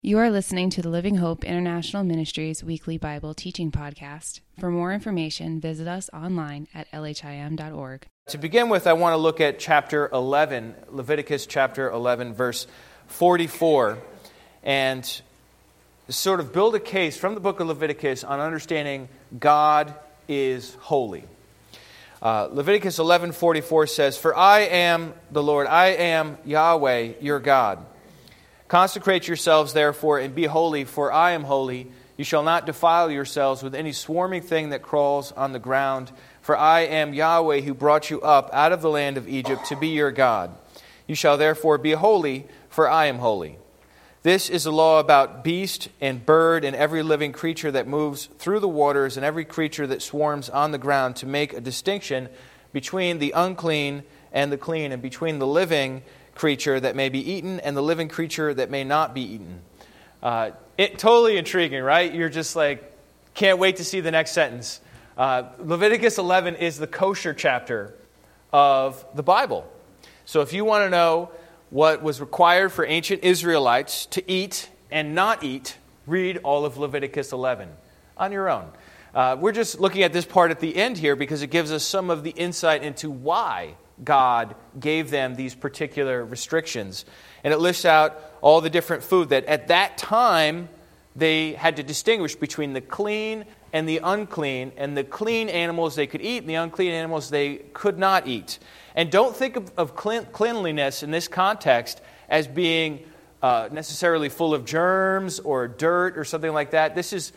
You are listening to the Living Hope International Ministries weekly Bible teaching podcast. For more information, visit us online at lhim.org. To begin with, I want to look at chapter 11, Leviticus chapter 11, verse 44, and sort of build a case from the book of Leviticus on understanding God is holy. Leviticus 11:44 says, "For I am the Lord, I am Yahweh, your God. Consecrate yourselves, therefore, and be holy, for I am holy. You shall not defile yourselves with any swarming thing that crawls on the ground. For I am Yahweh, who brought you up out of the land of Egypt to be your God. You shall therefore be holy, for I am holy. This is a law about beast and bird and every living creature that moves through the waters and every creature that swarms on the ground, to make a distinction between the unclean and the clean, and between the living creature that may be eaten and the living creature that may not be eaten." Totally intriguing, right? You're just like, can't wait to see the next sentence. Leviticus 11 is the kosher chapter of the Bible. So if you want to know what was required for ancient Israelites to eat and not eat, read all of Leviticus 11 on your own. We're just looking at this part at the end here because it gives us some of the insight into why God gave them these particular restrictions. And it lists out all the different food that at that time they had to distinguish between the clean and the unclean, and the clean animals they could eat and the unclean animals they could not eat. And don't think of cleanliness in this context as being necessarily full of germs or dirt or something like that. This is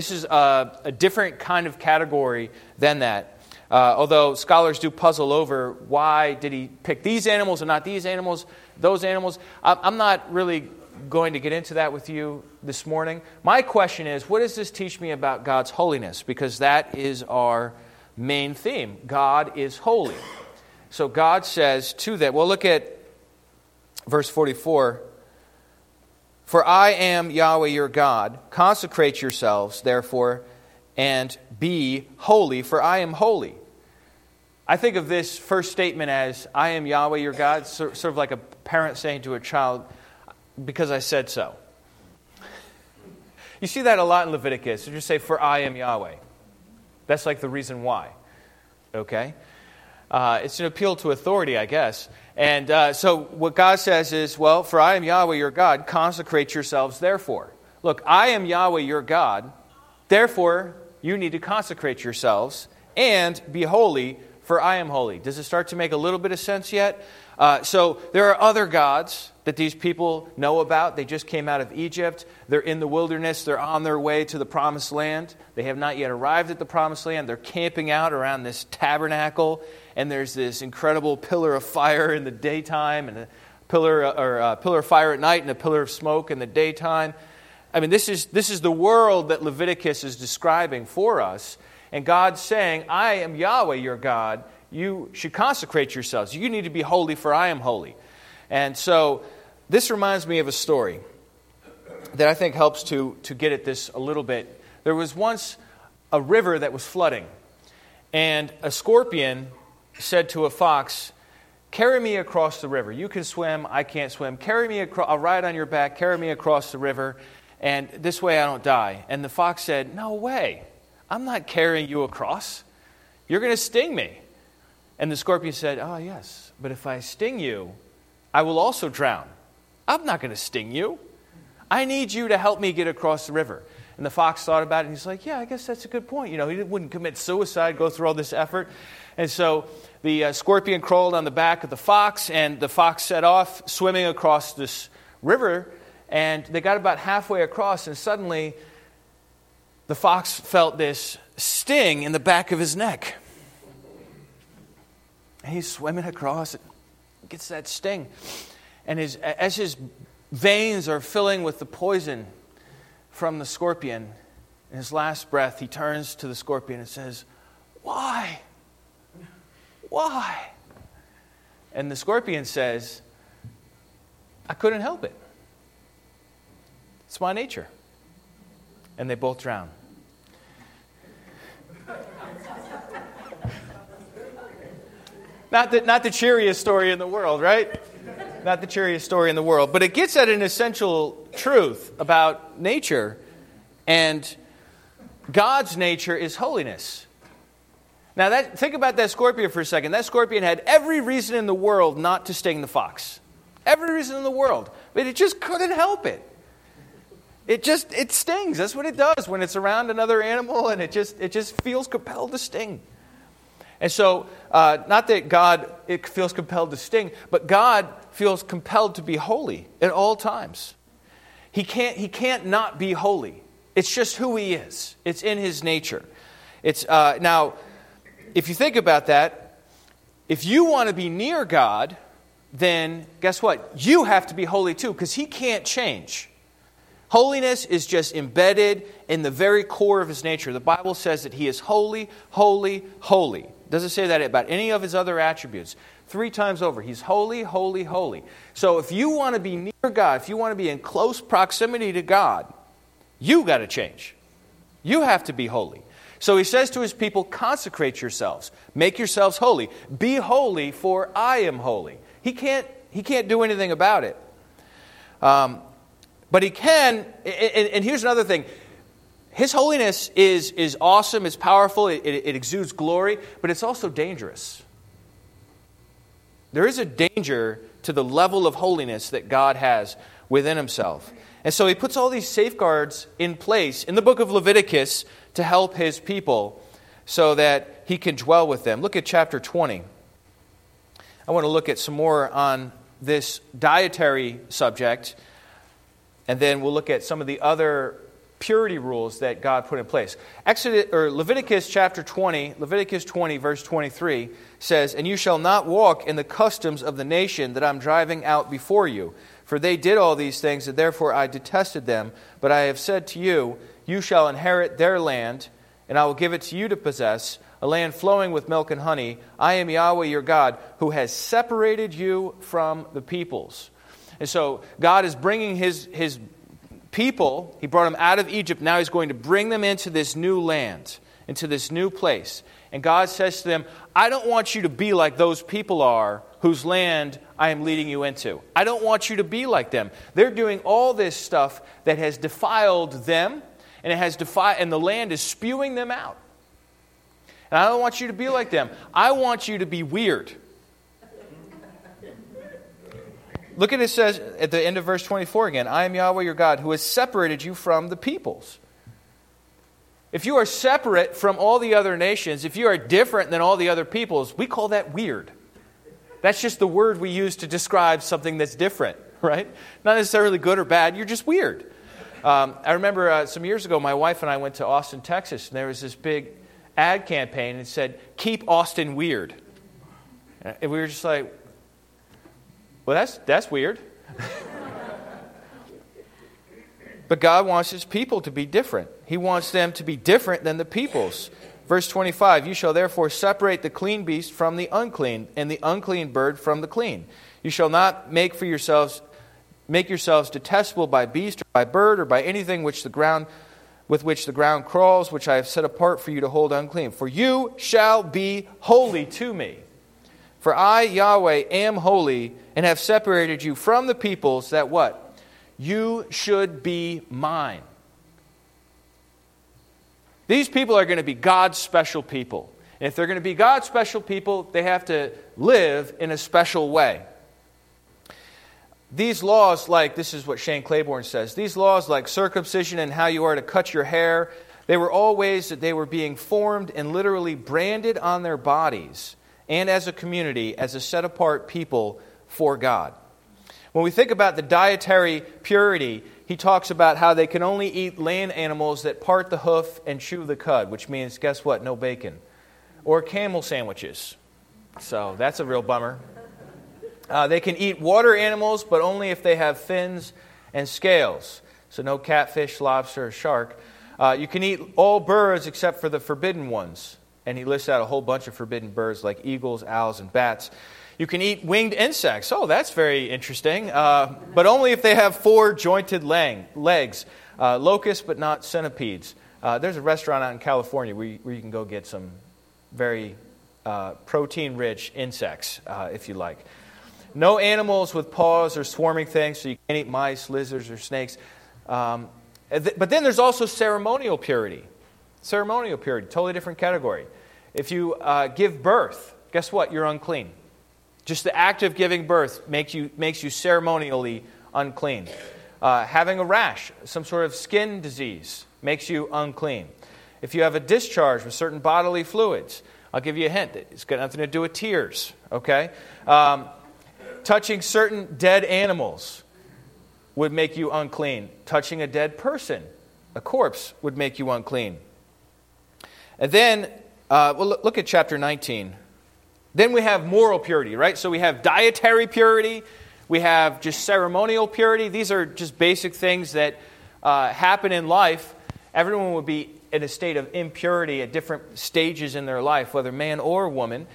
a different kind of category than that. Although scholars do puzzle over why did he pick these animals and not these animals, those animals. I'm not really going to get into that with you this morning. My question is, what does this teach me about God's holiness? Because that is our main theme. God is holy. So God says to them, well, look at verse 44. "For I am Yahweh your God. Consecrate yourselves, therefore, and be holy, for I am holy." I think of this first statement as, I am Yahweh your God, sort of like a parent saying to a child, because I said so. You see that a lot in Leviticus. You just say, "For I am Yahweh." That's like the reason why. Okay? It's an appeal to authority, I guess. And so what God says is, well, "For I am Yahweh your God, consecrate yourselves therefore." Look, I am Yahweh your God, therefore you need to consecrate yourselves and be holy, for I am holy. Does it start to make a little bit of sense yet? So there are other gods that these people know about. They just came out of Egypt. They're in the wilderness. They're on their way to the promised land. They have not yet arrived at the promised land. They're camping out around this tabernacle, and there's this incredible pillar of fire in the daytime, and a pillar of fire at night, and a pillar of smoke in the daytime. I mean, this is the world that Leviticus is describing for us. And God's saying, I am Yahweh your God. You should consecrate yourselves. You need to be holy, for I am holy. And so this reminds me of a story that I think helps to get at this a little bit. There was once a river that was flooding. And a scorpion said to a fox, "Carry me across the river. You can swim, I can't swim. Carry me across. I'll ride on your back. Carry me across the river. And this way I don't die." And the fox said, "No way. I'm not carrying you across. You're going to sting me." And the scorpion said, "Oh, yes, but if I sting you, I will also drown. I'm not going to sting you. I need you to help me get across the river." And the fox thought about it, and he's like, "Yeah, I guess that's a good point. You know, he wouldn't commit suicide, go through all this effort." And so the scorpion crawled on the back of the fox, and the fox set off swimming across this river. And they got about halfway across, and suddenly the fox felt this sting in the back of his neck. And he's swimming across, and gets that sting. And as his veins are filling with the poison from the scorpion, in his last breath, he turns to the scorpion and says, "Why? Why?" And the scorpion says, "I couldn't help it. It's my nature." And they both drown. Not the cheeriest story in the world, right? Not the cheeriest story in the world. But it gets at an essential truth about nature. And God's nature is holiness. Now, think about that scorpion for a second. That scorpion had every reason in the world not to sting the fox. Every reason in the world. But it just couldn't help it. It stings. That's what it does when it's around another animal, and it just feels compelled to sting. And so, not that God it feels compelled to sting, but God feels compelled to be holy at all times. He can't not be holy. It's just who He is. It's in His nature. It's now, if you think about that, if you want to be near God, then guess what? You have to be holy too, because He can't change. Holiness is just embedded in the very core of His nature. The Bible says that He is holy, holy, holy. It doesn't say that about any of His other attributes. 3 times over, He's holy, holy, holy. So if you want to be near God, if you want to be in close proximity to God, you got to change. You have to be holy. So He says to His people, consecrate yourselves. Make yourselves holy. Be holy, for I am holy. He can't do anything about it. But He can, and here's another thing. His holiness is awesome, it's powerful, it exudes glory, but it's also dangerous. There is a danger to the level of holiness that God has within Himself. And so He puts all these safeguards in place in the book of Leviticus to help His people so that He can dwell with them. Look at chapter 20. I want to look at some more on this dietary subject, and then we'll look at some of the other purity rules that God put in place. Leviticus chapter 20, Leviticus 20 verse 23 says, "And you shall not walk in the customs of the nation that I'm driving out before you. For they did all these things, and therefore I detested them. But I have said to you, you shall inherit their land, and I will give it to you to possess, a land flowing with milk and honey. I am Yahweh your God, who has separated you from the peoples." And so God is bringing His people, He brought them out of Egypt, now He's going to bring them into this new land, into this new place. And God says to them, I don't want you to be like those people are whose land I am leading you into. I don't want you to be like them. They're doing all this stuff that has defiled them, and and the land is spewing them out. And I don't want you to be like them. I want you to be weird. Look at it says at the end of verse 24 again, I am Yahweh your God, who has separated you from the peoples. If you are separate from all the other nations, if you are different than all the other peoples, we call that weird. That's just the word we use to describe something that's different, right? Not necessarily good or bad, you're just weird. I remember some years ago, my wife and I went to Austin, Texas, and there was this big ad campaign, and it said, "Keep Austin weird." And we were just like, well, that's weird. But God wants His people to be different. He wants them to be different than the peoples. Verse 25, "You shall therefore separate the clean beast from the unclean, and the unclean bird from the clean. You shall not make yourselves detestable by beast or by bird or by anything with which the ground crawls, which I have set apart for you to hold unclean. For you shall be holy to me. For I, Yahweh, am holy, and have separated you from the peoples, that" what? "You should be mine." These people are going to be God's special people. And if they're going to be God's special people, they have to live in a special way. These laws, like, this is what Shane Claiborne says, these laws like circumcision and how you are to cut your hair, they were all ways that they were being formed and literally branded on their bodies, and as a community, as a set-apart people for God. When we think about the dietary purity, he talks about how they can only eat land animals that part the hoof and chew the cud, which means, guess what, no bacon. Or camel sandwiches. So that's a real bummer. They can eat water animals, but only if they have fins and scales. So no catfish, lobster, or shark. You can eat all birds except for the forbidden ones. And he lists out a whole bunch of forbidden birds like eagles, owls, and bats. You can eat winged insects. Oh, that's very interesting. But only if they have 4 jointed legs. Locusts, but not centipedes. There's a restaurant out in California where you can go get some very protein-rich insects, if you like. No animals with paws or swarming things, so you can't eat mice, lizards, or snakes. But then there's also ceremonial purity. Ceremonial purity, totally different category. If you give birth, guess what? You're unclean. Just the act of giving birth makes you ceremonially unclean. Having a rash, some sort of skin disease, makes you unclean. If you have a discharge with certain bodily fluids, I'll give you a hint. It's got nothing to do with tears, okay? Touching certain dead animals would make you unclean. Touching a dead person, a corpse, would make you unclean. And then, look at chapter 19. Then we have moral purity, right? So we have dietary purity. We have just ceremonial purity. These are just basic things that happen in life. Everyone would be in a state of impurity at different stages in their life, whether man or woman.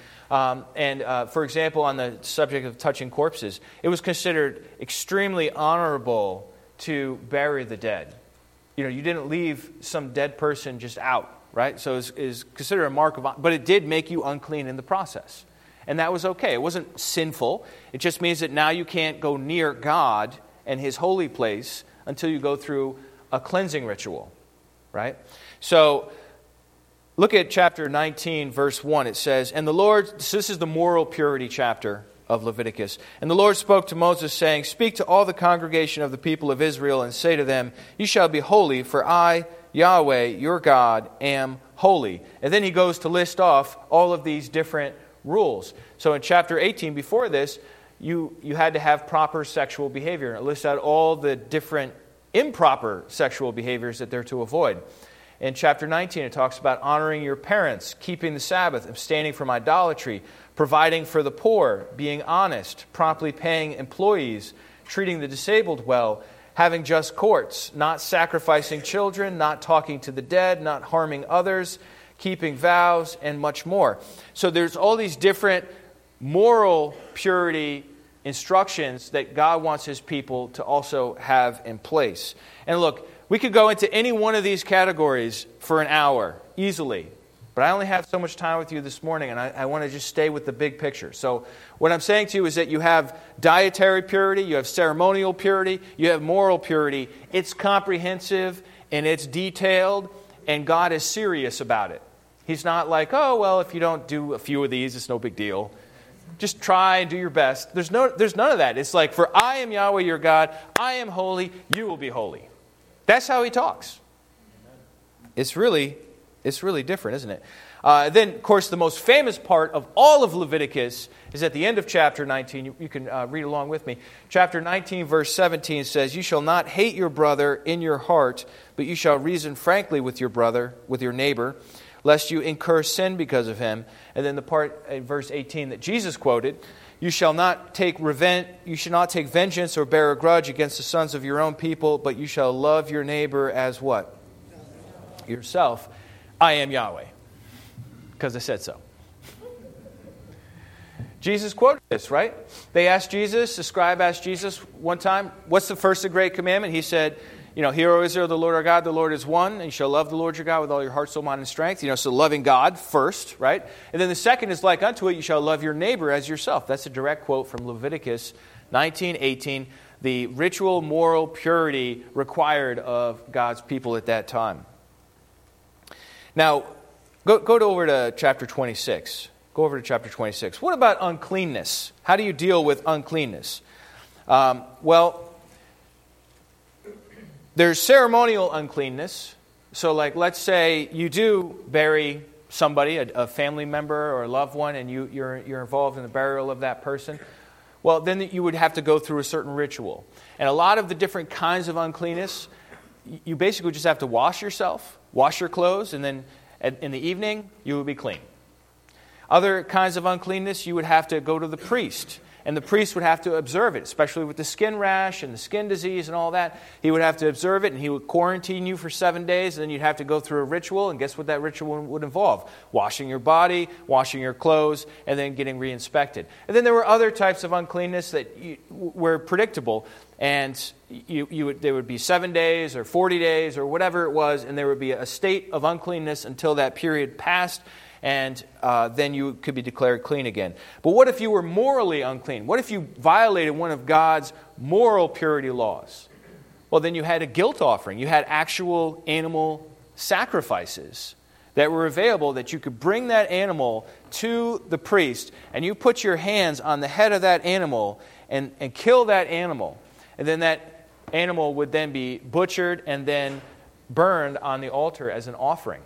For example, on the subject of touching corpses, it was considered extremely honorable to bury the dead. You didn't leave some dead person just out, right? So it was considered a mark of honor, but it did make you unclean in the process. And that was okay. It wasn't sinful. It just means that now you can't go near God and His holy place until you go through a cleansing ritual, right? So look at chapter 19, verse 1. It says, "And the Lord," so this is the moral purity chapter of Leviticus. "And the Lord spoke to Moses, saying, Speak to all the congregation of the people of Israel, and say to them, You shall be holy, for I, Yahweh, your God, am holy." And then he goes to list off all of these different rules. So in chapter 18, before this, you had to have proper sexual behavior. And it lists out all the different improper sexual behaviors that they're to avoid. In chapter 19, it talks about honoring your parents, keeping the Sabbath, abstaining from idolatry, providing for the poor, being honest, promptly paying employees, treating the disabled well, having just courts, not sacrificing children, not talking to the dead, not harming others, keeping vows, and much more. So there's all these different moral purity instructions that God wants His people to also have in place. And look, we could go into any one of these categories for an hour, easily. But I only have so much time with you this morning, and I want to just stay with the big picture. So what I'm saying to you is that you have dietary purity, you have ceremonial purity, you have moral purity. It's comprehensive, and it's detailed, and God is serious about it. He's not like, oh, well, if you don't do a few of these, it's no big deal. Just try and do your best. There's none of that. It's like, for I am Yahweh your God, I am holy, you will be holy. That's how He talks. It's really different, isn't it? Then, of course, the most famous part of all of Leviticus is at the end of chapter 19. You can read along with me. Chapter 19, verse 17 says, "You shall not hate your brother in your heart, but you shall reason frankly with your brother, with your neighbor, lest you incur sin because of him." And then the part in verse 18 that Jesus quoted, "You shall not take vengeance or bear a grudge against the sons of your own people, but you shall love your neighbor as" what? Yourself. I am Yahweh, because I said so. Jesus quoted this, right? They asked Jesus, the scribe asked Jesus one time, "What's the first and great commandment?" He said, "Hear, O Israel, the Lord our God, the Lord is one, and you shall love the Lord your God with all your heart, soul, mind, and strength." So loving God first, right? And then the second is like unto it, you shall love your neighbor as yourself. That's a direct quote from Leviticus 19:18, the ritual moral purity required of God's people at that time. Now, go over to chapter 26. Go over to chapter 26. What about uncleanness? How do you deal with uncleanness? There's ceremonial uncleanness. So, let's say you do bury somebody, a family member or a loved one, and you're involved in the burial of that person. Well, then you would have to go through a certain ritual. And a lot of the different kinds of uncleanness, you basically just have to wash yourself, wash your clothes, and then in the evening, you will be clean. Other kinds of uncleanness, you would have to go to the priest. And the priest would have to observe it, especially with the skin rash and the skin disease and all that. He would have to observe it, and he would quarantine you for 7 days, and then you'd have to go through a ritual, and guess what that ritual would involve? Washing your body, washing your clothes, and then getting re-inspected. And then there were other types of uncleanness that were predictable, and there would be 7 days or 40 days or whatever it was, and there would be a state of uncleanness until that period passed. and then you could be declared clean again. But what if you were morally unclean? What if you violated one of God's moral purity laws? Well, then you had a guilt offering. You had actual animal sacrifices that were available, that you could bring that animal to the priest, and you put your hands on the head of that animal and kill that animal. And then that animal would then be butchered and then burned on the altar as an offering.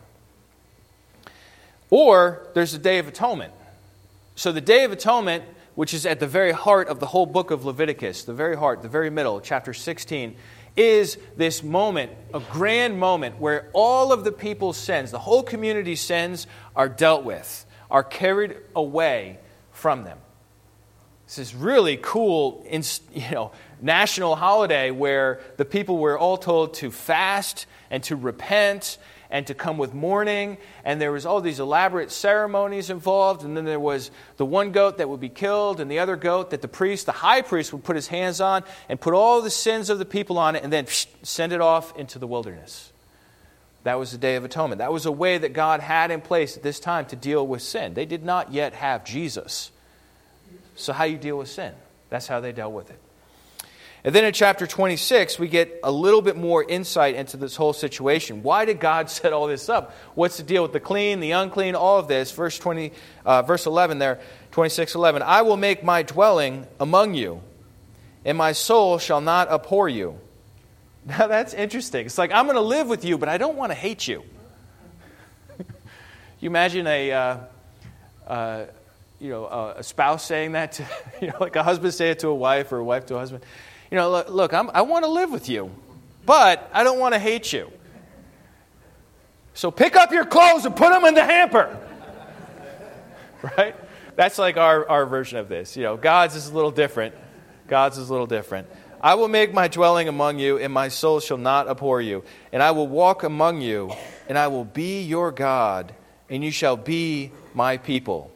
Or there's the Day of Atonement. So the Day of Atonement, which is at the very heart of the whole book of Leviticus, the very heart, the very middle, chapter 16, is this moment, a grand moment, where all of the people's sins, the whole community's sins, are dealt with, are carried away from them. It's this really cool, national holiday where the people were all told to fast and to repent and to come with mourning, and there was all these elaborate ceremonies involved, and then there was the one goat that would be killed, and the other goat that the high priest would put his hands on and put all the sins of the people on it, and then send it off into the wilderness. That was the Day of Atonement. That was a way that God had in place at this time to deal with sin. They did not yet have Jesus. So how do you deal with sin? That's how they dealt with it. And then in chapter 26, we get a little bit more insight into this whole situation. Why did God set all this up? What's the deal with the clean, the unclean, all of this? Verse 11 there, 26:11. I will make my dwelling among you, and my soul shall not abhor you. Now that's interesting. It's like, I'm going to live with you, but I don't want to hate you. You imagine a spouse saying that to, like a husband say it to a wife or a wife to a husband. Look, I want to live with you, but I don't want to hate you. So pick up your clothes and put them in the hamper. Right? That's like our version of this. God's is a little different. I will make my dwelling among you, and my soul shall not abhor you. And I will walk among you, and I will be your God, and you shall be my people.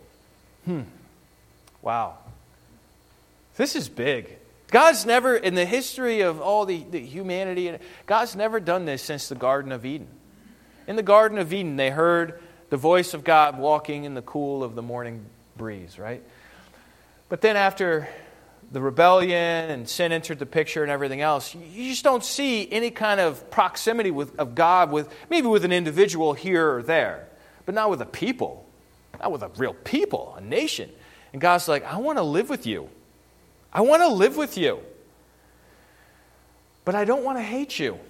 Wow. This is big. God's never, in the history of all the humanity, God's never done this since the Garden of Eden. In the Garden of Eden, they heard the voice of God walking in the cool of the morning breeze, right? But then after the rebellion and sin entered the picture and everything else, you just don't see any kind of proximity of God, maybe with an individual here or there, but not with a people, not with a real people, a nation. And God's like, I want to live with you. I want to live with you. But I don't want to hate you.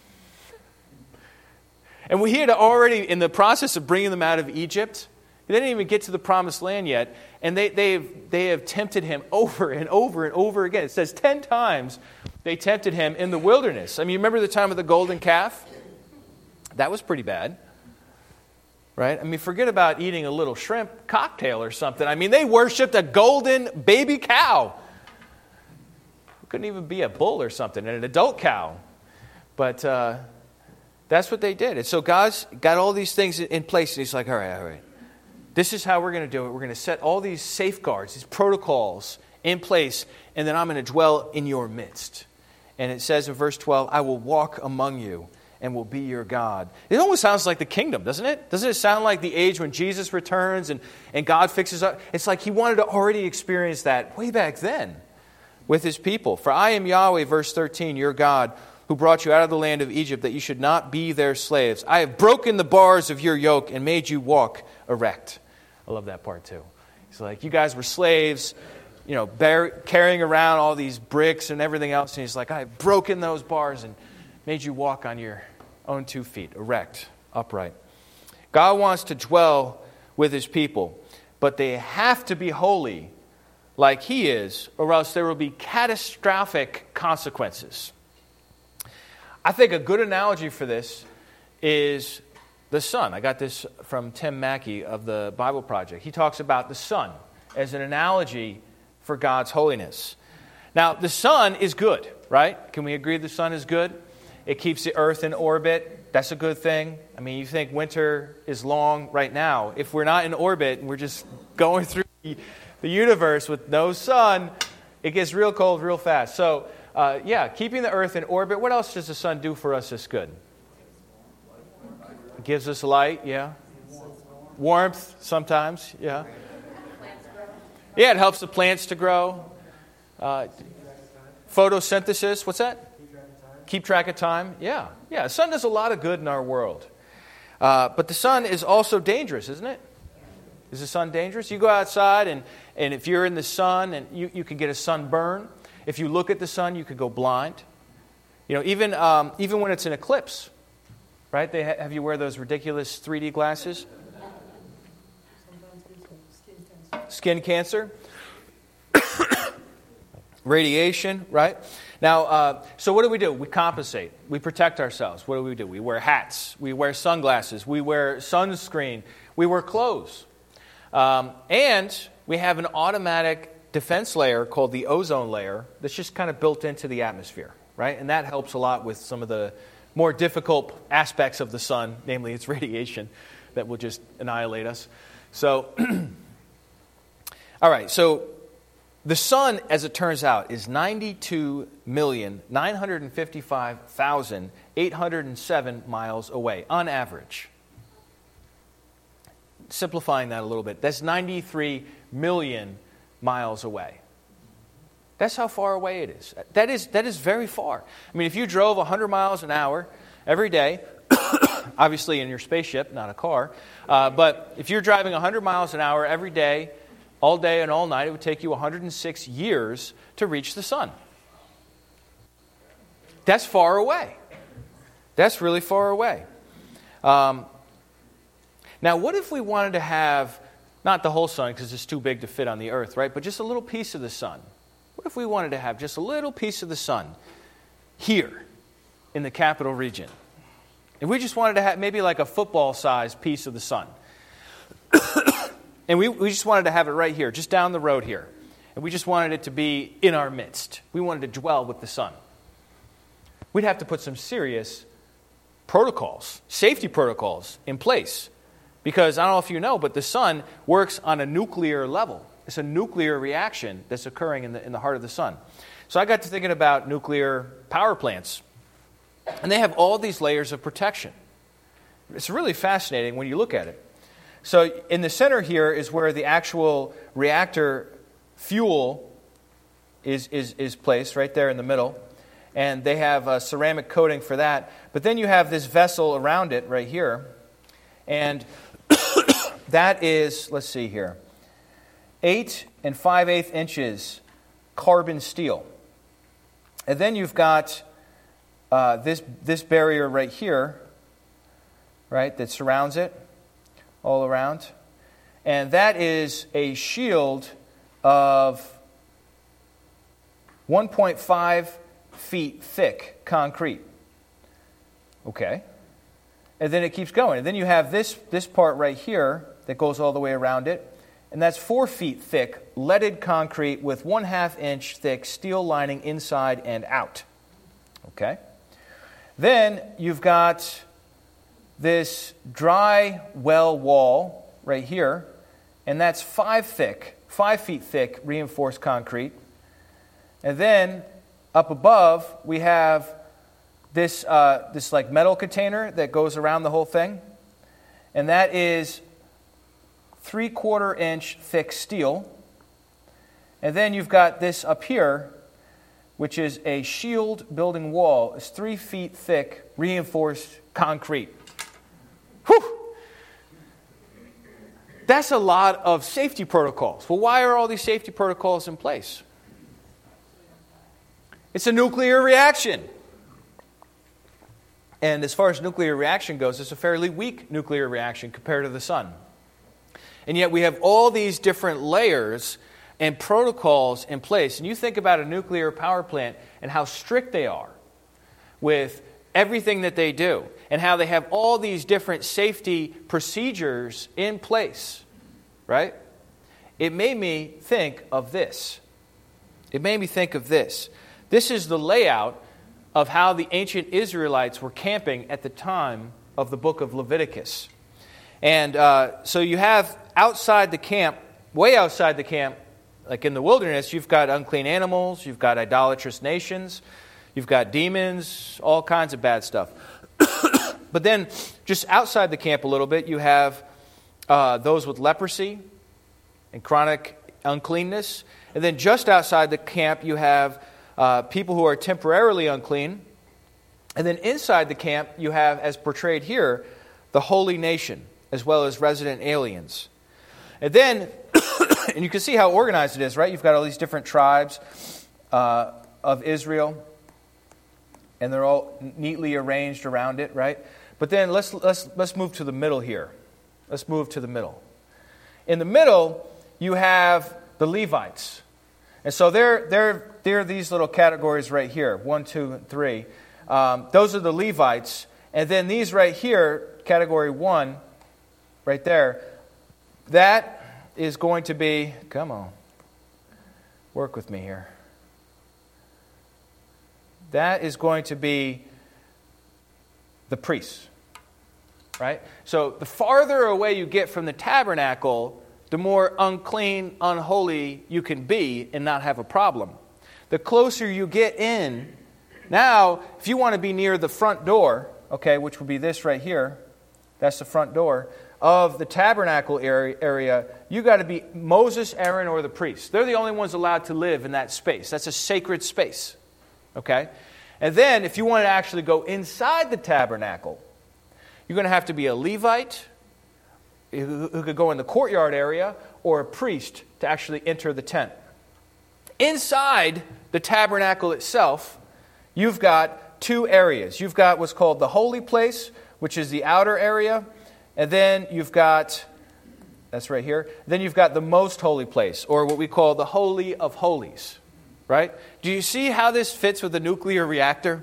And we had already, in the process of bringing them out of Egypt, they didn't even get to the promised land yet, and they have tempted him over and over and over again. It says 10 times they tempted him in the wilderness. I mean, you remember the time of the golden calf? That was pretty bad. Right? I mean, forget about eating a little shrimp cocktail or something. I mean, they worshipped a golden baby cow. It couldn't even be a bull or something, an adult cow. But that's what they did. And so God's got all these things in place, and he's like, all right. This is how we're going to do it. We're going to set all these safeguards, these protocols in place, and then I'm going to dwell in your midst. And it says in verse 12, I will walk among you and will be your God. It almost sounds like the kingdom, doesn't it? Doesn't it sound like the age when Jesus returns and God fixes up? It's like he wanted to already experience that way back then with his people. For I am Yahweh, verse 13, your God, who brought you out of the land of Egypt, that you should not be their slaves. I have broken the bars of your yoke and made you walk erect. I love that part too. He's like, you guys were slaves, carrying around all these bricks and everything else. And he's like, I have broken those bars and made you walk on your own 2 feet, erect, upright. God wants to dwell with his people, but they have to be holy like he is, or else there will be catastrophic consequences. I think a good analogy for this is the sun. I got this from Tim Mackey of the Bible Project. He talks about the sun as an analogy for God's holiness. Now, the sun is good, right? Can we agree the sun is good? It keeps the earth in orbit. That's a good thing. I mean, you think winter is long right now. If we're not in orbit and we're just going through the universe with no sun, it gets real cold real fast. So, keeping the earth in orbit. What else does the sun do for us that's good? It gives us light, yeah. Warmth sometimes, yeah. Yeah, it helps the plants to grow. Photosynthesis, what's that? Keep track of time. Yeah. The sun does a lot of good in our world. But the sun is also dangerous, isn't it? Is the sun dangerous? You go outside, and if you're in the sun, and you can get a sunburn. If you look at the sun, you could go blind. Even when it's an eclipse, right? They have you wear those ridiculous 3D glasses. Skin cancer. Radiation, right? Now, so what do? We compensate. We protect ourselves. What do? We wear hats. We wear sunglasses. We wear sunscreen. We wear clothes. And we have an automatic defense layer called the ozone layer that's just kind of built into the atmosphere, right? And that helps a lot with some of the more difficult aspects of the sun, namely its radiation that will just annihilate us. So, all right, so the sun, as it turns out, is 92,955,807 miles away, on average. Simplifying that a little bit, that's 93 million miles away. That's how far away it is. That is very far. I mean, if you drove 100 miles an hour every day, obviously in your spaceship, not a car, but if you're driving 100 miles an hour every day, all day and all night, it would take you 106 years to reach the sun. That's far away. That's really far away. Now, what if we wanted to have, not the whole sun because it's too big to fit on the earth, right? But just a little piece of the sun. What if we wanted to have just a little piece of the sun here in the capital region? If we just wanted to have maybe like a football-sized piece of the sun. And we just wanted to have it right here, just down the road here. And we just wanted it to be in our midst. We wanted to dwell with the sun. We'd have to put some serious protocols, safety protocols in place. Because I don't know if you know, but the sun works on a nuclear level. It's a nuclear reaction that's occurring in the heart of the sun. So I got to thinking about nuclear power plants. And they have all these layers of protection. It's really fascinating when you look at it. So in the center here is where the actual reactor fuel is placed, right there in the middle. And they have a ceramic coating for that. But then you have this vessel around it right here. And that is, let's see here, 8 5/8 inches carbon steel. And then you've got this barrier right here, right, that surrounds it all around. And that is a shield of 1.5 feet thick concrete. Okay. And then it keeps going. And then you have this part right here that goes all the way around it. And that's 4 feet thick leaded concrete with 1/2 inch thick steel lining inside and out. Okay. Then you've got this dry well wall right here, and that's 5 feet thick reinforced concrete. And then up above we have this like metal container that goes around the whole thing, and that is 3/4 inch thick steel. And then you've got this up here, which is a shield building wall. It's 3 feet thick reinforced concrete. Whew! That's a lot of safety protocols. Well, why are all these safety protocols in place? It's a nuclear reaction. And as far as nuclear reaction goes, it's a fairly weak nuclear reaction compared to the sun. And yet we have all these different layers and protocols in place. And you think about a nuclear power plant and how strict they are with everything that they do, and how they have all these different safety procedures in place, right? It made me think of this. This is the layout of how the ancient Israelites were camping at the time of the book of Leviticus. And so you have outside the camp, way outside the camp, like in the wilderness, you've got unclean animals, you've got idolatrous nations, you've got demons, all kinds of bad stuff. But then just outside the camp a little bit, you have those with leprosy and chronic uncleanness. And then just outside the camp, you have people who are temporarily unclean. And then inside the camp, you have, as portrayed here, the holy nation, as well as resident aliens. And then, and you can see how organized it is, right? You've got all these different tribes of Israel, and they're all neatly arranged around it, right? But then let's move to the middle here. Let's move to the middle. In the middle, you have the Levites. And so they're these little categories right here, 1, 2, and 3. Those are the Levites. And then these right here, category 1, right there, that is going to be, come on, work with me here. That is going to be the priests, right? So the farther away you get from the tabernacle, the more unclean, unholy you can be and not have a problem. The closer you get in, now, if you want to be near the front door, okay, which would be this right here, that's the front door of the tabernacle area, you got to be Moses, Aaron, or the priests. They're the only ones allowed to live in that space. That's a sacred space, okay? And then, if you want to actually go inside the tabernacle, you're going to have to be a Levite who could go in the courtyard area, or a priest to actually enter the tent. Inside the tabernacle itself, you've got 2 areas. You've got what's called the holy place, which is the outer area, and then you've got, that's right here, then you've got the most holy place, or what we call the Holy of Holies, right? Do you see how this fits with the nuclear reactor?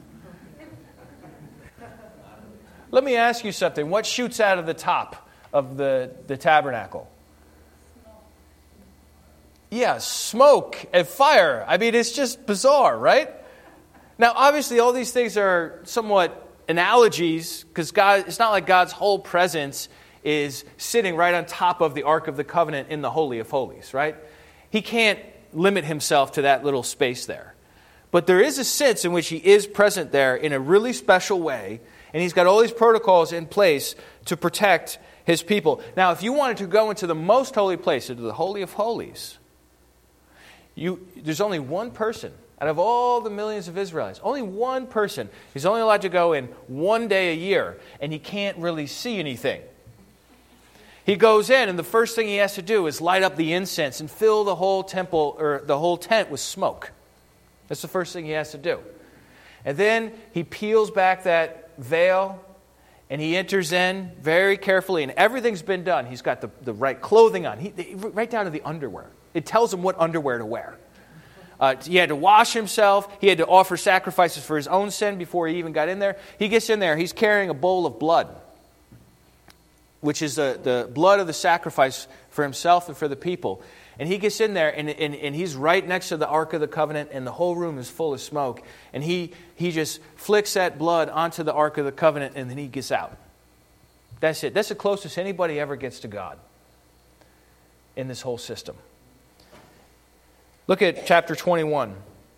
Let me ask you something. What shoots out of the top of the tabernacle? Yeah, smoke and fire. I mean, it's just bizarre, right? Now, obviously, all these things are somewhat analogies, because God, it's not like God's whole presence is sitting right on top of the Ark of the Covenant in the Holy of Holies, right? He can't limit himself to that little space there. But there is a sense in which he is present there in a really special way, and he's got all these protocols in place to protect his people. Now, if you wanted to go into the most holy place, into the Holy of Holies, there's only one person out of all the millions of Israelites, only one person who's only allowed to go in one day a year, and he can't really see anything. He goes in, and the first thing he has to do is light up the incense and fill the whole temple or the whole tent with smoke. That's the first thing he has to do. And then he peels back that veil, and he enters in very carefully, and everything's been done. He's got the right clothing on, right down to the underwear. It tells him what underwear to wear. He had to wash himself. He had to offer sacrifices for his own sin before he even got in there. He gets in there. He's carrying a bowl of blood, which is the blood of the sacrifice for himself and for the people. And he gets in there, and he's right next to the Ark of the Covenant, and the whole room is full of smoke. And he just flicks that blood onto the Ark of the Covenant, and then he gets out. That's it. That's the closest anybody ever gets to God in this whole system. Look at chapter 21,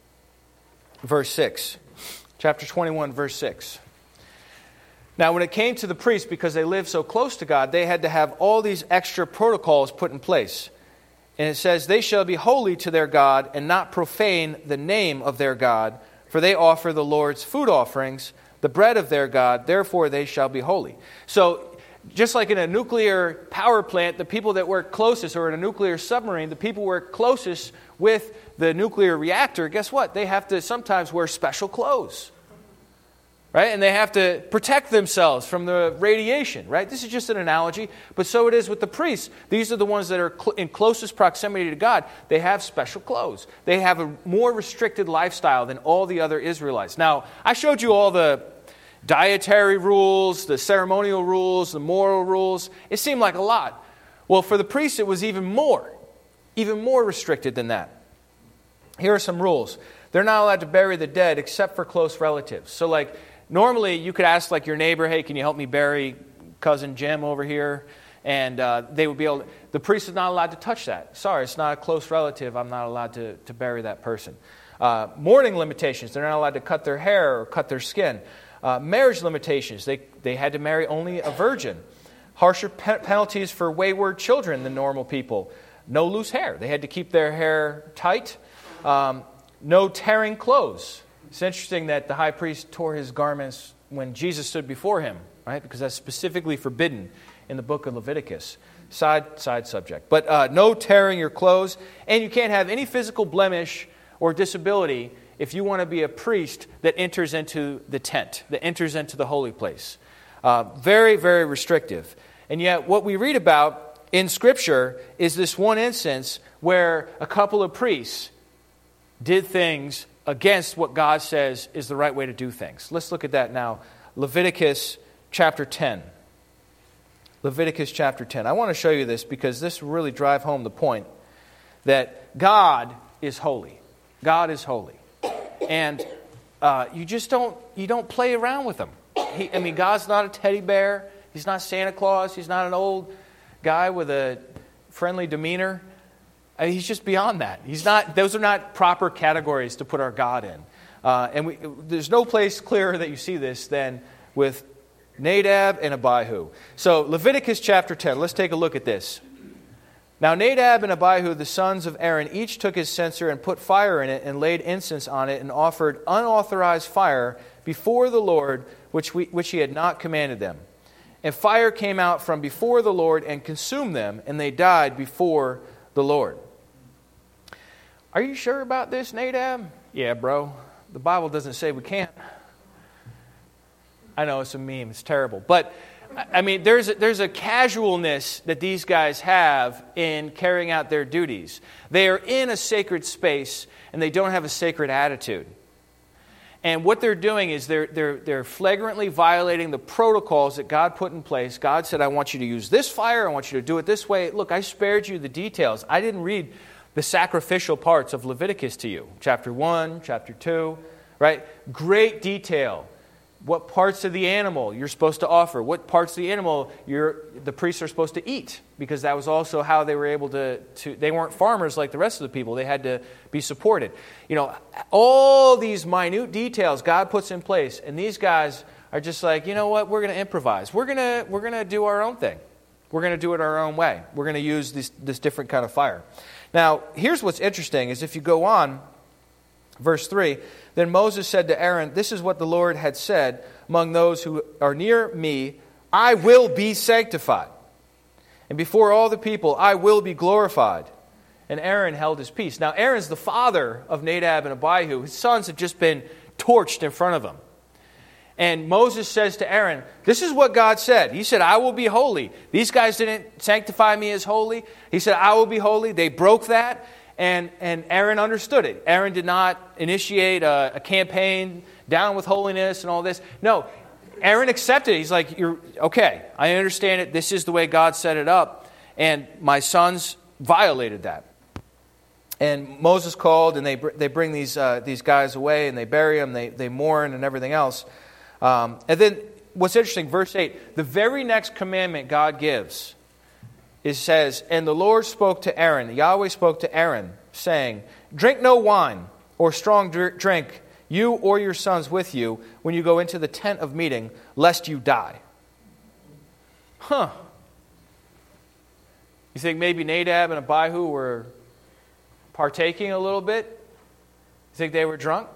verse 6. Chapter 21, verse 6. Now, when it came to the priests, because they lived so close to God, they had to have all these extra protocols put in place. And it says, "They shall be holy to their God and not profane the name of their God, for they offer the Lord's food offerings, the bread of their God, therefore they shall be holy." So, just like in a nuclear power plant, the people that work closest, or in a nuclear submarine, the people work closest with the nuclear reactor, guess what? They have to sometimes wear special clothes, right? And they have to protect themselves from the radiation, right? This is just an analogy, but so it is with the priests. These are the ones that are in closest proximity to God. They have special clothes. They have a more restricted lifestyle than all the other Israelites. Now, I showed you all the dietary rules, the ceremonial rules, the moral rules. It seemed like a lot. Well, for the priests, it was even more restricted than that. Here are some rules. They're not allowed to bury the dead except for close relatives. So, like, normally you could ask, like, your neighbor, "Hey, can you help me bury cousin Jim over here?" And they would be able to, the priest is not allowed to touch that. Sorry, it's not a close relative. I'm not allowed to bury that person. Mourning limitations. They're not allowed to cut their hair or cut their skin. Marriage limitations. They had to marry only a virgin. Harsher penalties for wayward children than normal people. No loose hair. They had to keep their hair tight. No tearing clothes. It's interesting that the high priest tore his garments when Jesus stood before him, right? Because that's specifically forbidden in the book of Leviticus. Side subject. But no tearing your clothes. And you can't have any physical blemish or disability if you want to be a priest that enters into the tent, that enters into the holy place. Very, very restrictive. And yet what we read about in Scripture is this one instance where a couple of priests did things against what God says is the right way to do things. Let's look at that now. Leviticus chapter 10. Leviticus chapter 10. I want to show you this because this will really drive home the point that God is holy. God is holy. And you don't play around with him. God's not a teddy bear. He's not Santa Claus. He's not an old guy with a friendly demeanor. He's just beyond that. Those are not proper categories to put our God in. There's no place clearer that you see this than with Nadab and Abihu. So Leviticus chapter 10, let's take a look at this. Now Nadab and Abihu, the sons of Aaron, each took his censer and put fire in it and laid incense on it and offered unauthorized fire before the Lord, which he had not commanded them. And fire came out from before the Lord and consumed them, and they died before the Lord. Are you sure about this, Nadab? Yeah, bro. The Bible doesn't say we can't. I know it's a meme. It's terrible. But, there's a casualness that these guys have in carrying out their duties. They are in a sacred space, and they don't have a sacred attitude. And what they're doing is they're flagrantly violating the protocols that God put in place. God said, I want you to use this fire. I want you to do it this way. Look, I spared you the details. I didn't read the sacrificial parts of Leviticus to you. Chapter 1, chapter 2, right? Great detail. What parts of the animal you're supposed to offer. What parts of the animal the priests are supposed to eat. Because that was also how they were able to they weren't farmers like the rest of the people. They had to be supported. All these minute details God puts in place. And these guys are just like, you know what? We're going to improvise. We're going to do our own thing. We're going to do it our own way. We're going to use this different kind of fire. Now, here's what's interesting is if you go on, verse 3, then Moses said to Aaron, this is what the Lord had said, among those who are near me, I will be sanctified. And before all the people, I will be glorified. And Aaron held his peace. Now, Aaron's the father of Nadab and Abihu. His sons have just been torched in front of him. And Moses says to Aaron, this is what God said. He said, I will be holy. These guys didn't sanctify me as holy. He said, I will be holy. They broke that. And Aaron understood it. Aaron did not initiate a campaign down with holiness and all this. No, Aaron accepted it. He's like, "You're okay. I understand it. This is the way God set it up." And my sons violated that. And Moses called, and they bring these guys away, and they bury them. They mourn and everything else. And then what's interesting, verse 8, the very next commandment God gives. It says, and the Lord spoke to Aaron, Yahweh spoke to Aaron, saying, drink no wine or strong drink, you or your sons with you, when you go into the tent of meeting, lest you die. You think maybe Nadab and Abihu were partaking a little bit? You think they were drunk?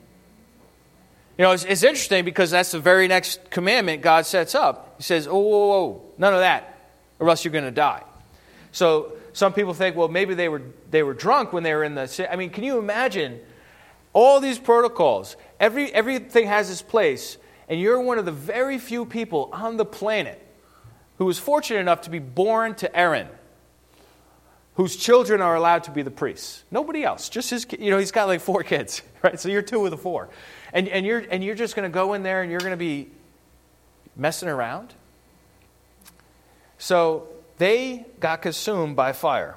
It's interesting because that's the very next commandment God sets up. He says, whoa, none of that. Or else you're going to die. So some people think, well, maybe they were drunk when they were in the city. Can you imagine all these protocols? Everything has its place, and you're one of the very few people on the planet who was fortunate enough to be born to Aaron, whose children are allowed to be the priests. Nobody else, just his. He's got like 4 kids, right? So you're 2 of the 4, and you're just going to go in there and you're going to be messing around. So they got consumed by fire.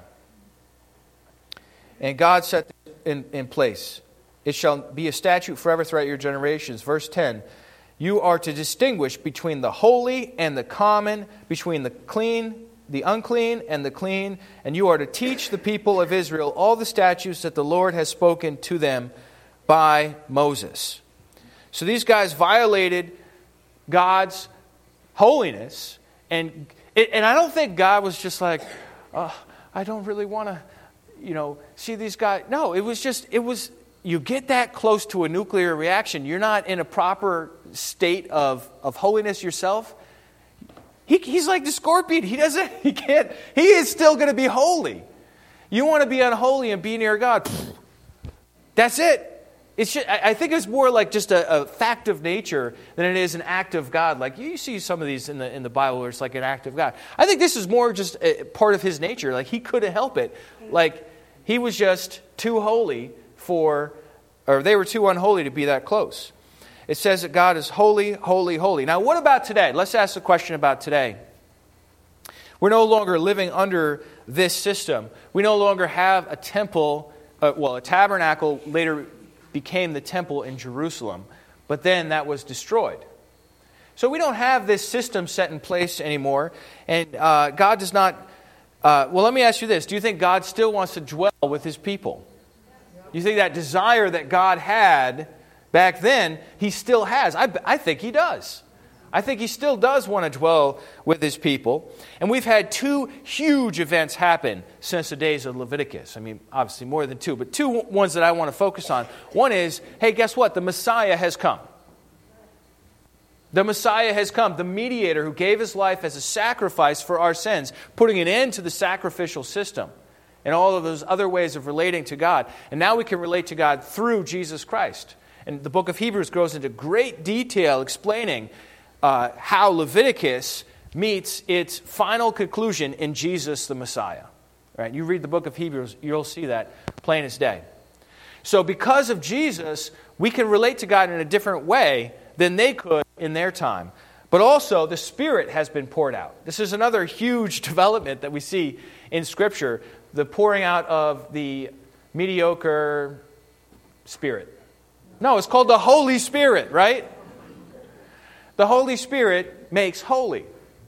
And God set in place. It shall be a statute forever throughout your generations. Verse 10, you are to distinguish between the holy and the common, between the clean, the unclean, and the clean. And you are to teach the people of Israel all the statutes that the Lord has spoken to them by Moses. So these guys violated God's holiness. And And I don't think God was just like, I don't really want to, see these guys. No, it was, you get that close to a nuclear reaction. You're not in a proper state of holiness yourself. He's like the scorpion. He is still going to be holy. You want to be unholy and be near God. That's it. I think it's more like just a fact of nature than it is an act of God. Like you see some of these in the Bible where it's like an act of God. I think this is more just a part of his nature. Like he couldn't help it. Like he was just too holy or they were too unholy to be that close. It says that God is holy, holy, holy. Now what about today? Let's ask the question about today. We're no longer living under this system. We no longer have a temple, a tabernacle later became the temple in Jerusalem, but then that was destroyed. So we don't have this system set in place anymore, and God does not... let me ask you this. Do you think God still wants to dwell with his people? Do you think that desire that God had back then, he still has? I think he does. I think he still does want to dwell with his people. And we've had two huge events happen since the days of Leviticus. I mean, obviously more than two, but two ones that I want to focus on. One is, hey, guess what? The Messiah has come. The Messiah has come, the mediator who gave his life as a sacrifice for our sins, putting an end to the sacrificial system and all of those other ways of relating to God. And now we can relate to God through Jesus Christ. And the book of Hebrews goes into great detail explaining how Leviticus meets its final conclusion in Jesus the Messiah. Right? You read the book of Hebrews, you'll see that plain as day. So because of Jesus, we can relate to God in a different way than they could in their time. But also, the Spirit has been poured out. This is another huge development that we see in Scripture, the pouring out of the mediocre Spirit. No, it's called the Holy Spirit, right? The Holy Spirit makes holy.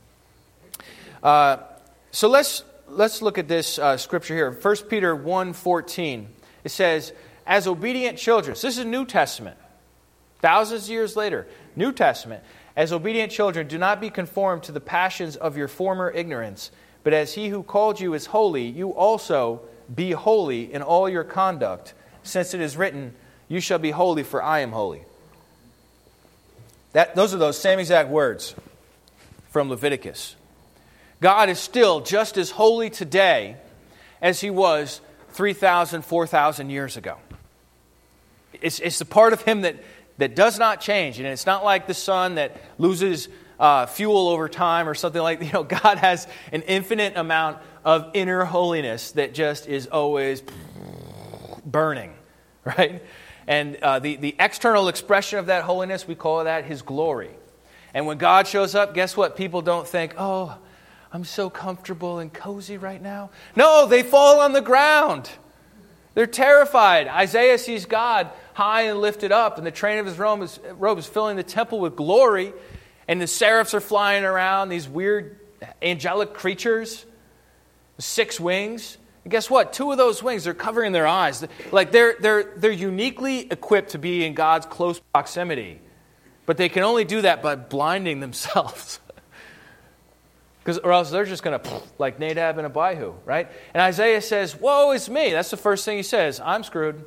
So let's look at this scripture here. 1 Peter 1:14. It says, as obedient children. So this is New Testament. Thousands of years later. New Testament. As obedient children, do not be conformed to the passions of your former ignorance. But as he who called you is holy, you also be holy in all your conduct. Since it is written, you shall be holy, for I am holy. Those are those same exact words from Leviticus. God is still just as holy today as he was 3,000, 4,000 years ago. It's the part of him that does not change. And it's not like the sun that loses fuel over time or something like that. God has an infinite amount of inner holiness that just is always burning, right? And the external expression of that holiness, we call that his glory. And when God shows up, guess what? People don't think, oh, I'm so comfortable and cozy right now. No, they fall on the ground. They're terrified. Isaiah sees God high and lifted up, and the train of his robe is filling the temple with glory, and the seraphs are flying around, these weird angelic creatures, 6 wings. And guess what? 2 of those wings are covering their eyes. Like they're uniquely equipped to be in God's close proximity. But they can only do that by blinding themselves. Or else they're just going to, like Nadab and Abihu, right? And Isaiah says, woe is me. That's the first thing he says. I'm screwed.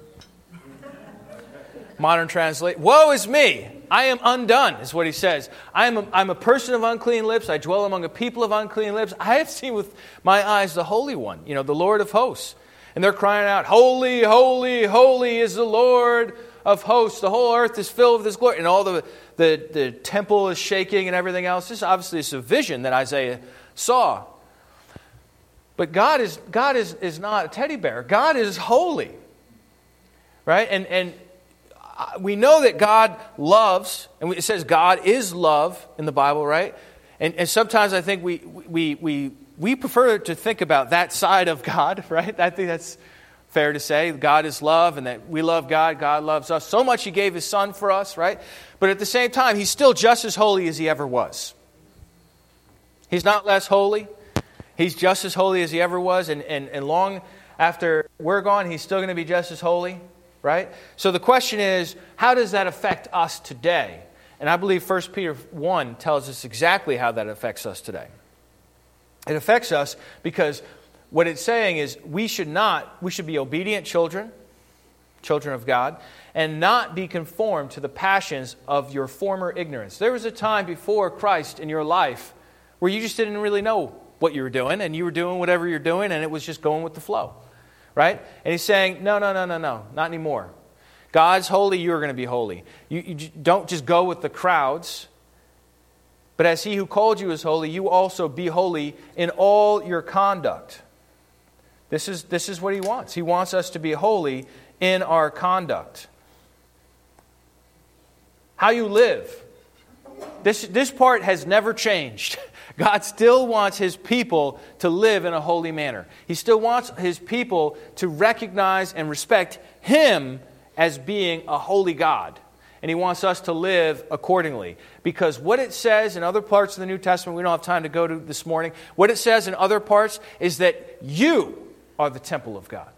Modern translate, woe is me. I am undone, is what he says. I'm a person of unclean lips. I dwell among a people of unclean lips. I have seen with my eyes the Holy One, the Lord of hosts. And they're crying out, holy, holy, holy is the Lord of hosts. The whole earth is filled with his glory. And all the temple is shaking and everything else. This obviously is a vision that Isaiah saw. But God is not a teddy bear. God is holy. Right? And we know that God loves, and it says God is love in the Bible, right? And sometimes I think we prefer to think about that side of God, right? I think that's fair to say. God is love, and that we love God, God loves us. So much he gave his son for us, right? But at the same time, he's still just as holy as he ever was. He's not less holy. He's just as holy as he ever was, and long after we're gone, he's still going to be just as holy. Right? So the question is, how does that affect us today? And I believe 1 Peter 1 tells us exactly how that affects us today. It affects us because what it's saying is we should be obedient children of God, and not be conformed to the passions of your former ignorance. There was a time before Christ in your life where you just didn't really know what you were doing, and you were doing whatever you're doing, and it was just going with the flow, right? And he's saying, no, not anymore. God's holy, you're going to be holy. You don't just go with the crowds, but as he who called you is holy, you also be holy in all your conduct. This is what he wants. He wants us to be holy in our conduct. How you live. This part has never changed. God still wants his people to live in a holy manner. He still wants his people to recognize and respect him as being a holy God. And he wants us to live accordingly. Because what it says in other parts of the New Testament, we don't have time to go to this morning, what it says in other parts is that you are the temple of God.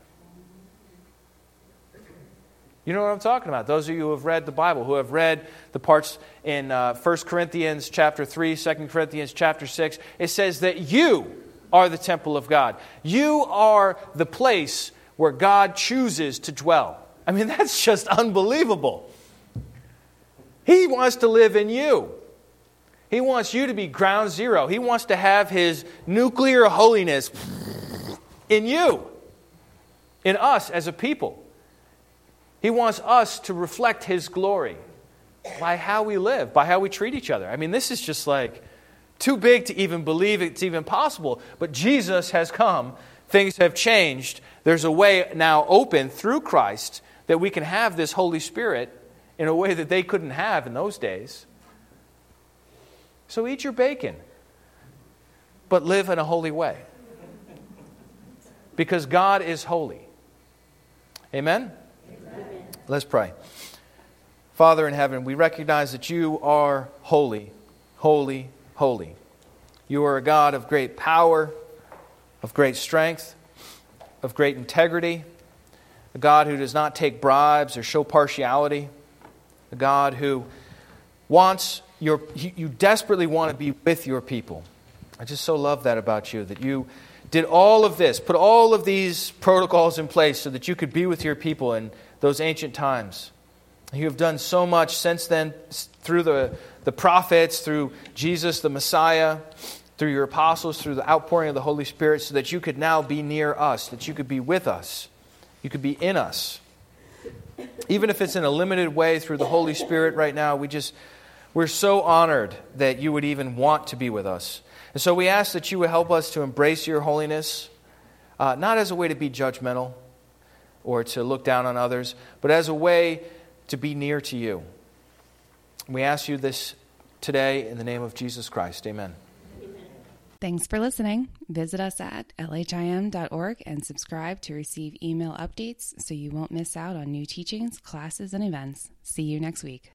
You know what I'm talking about. Those of you who have read the Bible, who have read the parts in 1 Corinthians chapter 3, 2 Corinthians chapter 6, it says that you are the temple of God. You are the place where God chooses to dwell. I mean, that's just unbelievable. He wants to live in you. He wants you to be ground zero. He wants to have his nuclear holiness in you, in us as a people. He wants us to reflect his glory by how we live, by how we treat each other. I mean, this is just like too big to even believe it's even possible. But Jesus has come. Things have changed. There's a way now open through Christ that we can have this Holy Spirit in a way that they couldn't have in those days. So eat your bacon, but live in a holy way. Because God is holy. Amen? Let's pray. Father in heaven, we recognize that you are holy, holy, holy. You are a God of great power, of great strength, of great integrity, a God who does not take bribes or show partiality, a God who you desperately want to be with your people. I just so love that about you, that you did all of this, put all of these protocols in place so that you could be with your people in those ancient times. You have done so much since then through the prophets, through Jesus the Messiah, through your apostles, through the outpouring of the Holy Spirit, so that you could now be near us, that you could be with us, you could be in us. Even if it's in a limited way through the Holy Spirit right now, we're so honored that you would even want to be with us. And so we ask that you would help us to embrace your holiness, not as a way to be judgmental or to look down on others, but as a way to be near to you. We ask you this today in the name of Jesus Christ. Amen. Thanks for listening. Visit us at lhim.org and subscribe to receive email updates so you won't miss out on new teachings, classes, and events. See you next week.